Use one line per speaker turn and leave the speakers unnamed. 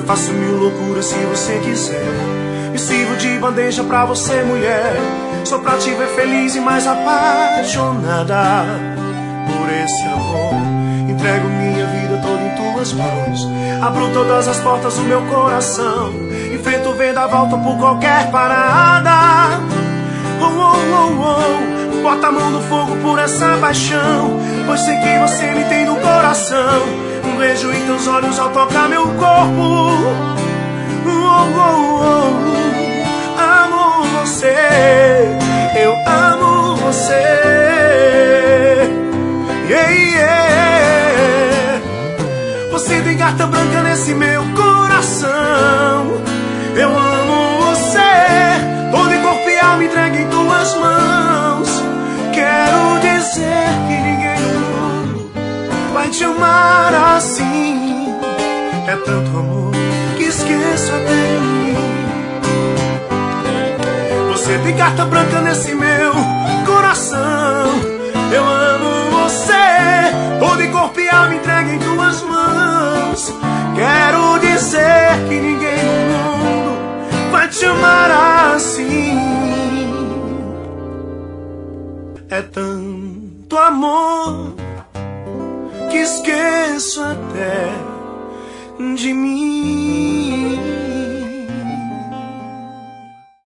faço mil loucuras se você quiser. Me sirvo de bandeja pra você, mulher. Só pra te ver feliz e mais apaixonada por esse amor. Entrego minha vida toda em tuas mãos. Abro todas as portas do meu coração. Enfrento o vendaval, por qualquer parada. Oh, oh, oh, oh. Bota a mão no fogo por essa paixão, pois sei que você me tem no coração. Um beijo em teus olhos ao tocar meu corpo. Oh, oh, oh. Amo você, eu amo você. Yeah, yeah. Você tem carta branca nesse meu coração. Eu amo você, todo em corpo e alma entregue em tuas mãos. Quero dizer que ninguém no mundo vai te amar assim. É tanto amor que esqueço até de mim. Você tem carta branca nesse meu coração. Eu amo você, todo em corpo e alma entregue em tuas mãos. Quero dizer que ninguém no mundo vai te amar assim. É tanto amor que esqueço até de mim.